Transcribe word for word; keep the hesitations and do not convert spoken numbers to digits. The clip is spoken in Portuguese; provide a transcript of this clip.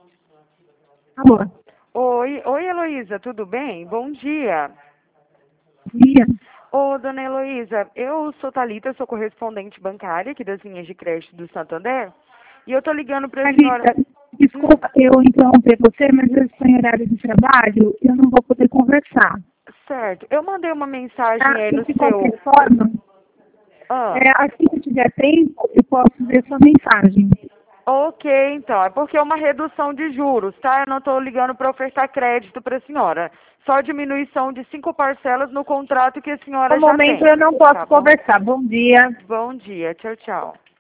Amor, Oi, oi, Heloísa, tudo bem? Bom dia. dia. Ô, dona Heloísa, eu sou Thalita, sou correspondente bancária aqui das linhas de crédito do Santander. E eu tô ligando para a senhora. Thalita, desculpa eu interromper você, mas eu estou em horário de trabalho e eu não vou poder conversar. Certo, eu mandei uma mensagem Tá? aí E no de seu. qualquer forma, Ah, é, assim que eu tiver tempo, eu posso ver sua mensagem. ok, então. É porque é uma redução de juros, tá? Eu não tô ligando para ofertar crédito para a senhora. Só diminuição de cinco parcelas no contrato que a No senhora já momento tem. eu não posso Tá bom? conversar. Bom dia. Bom dia, tchau, tchau.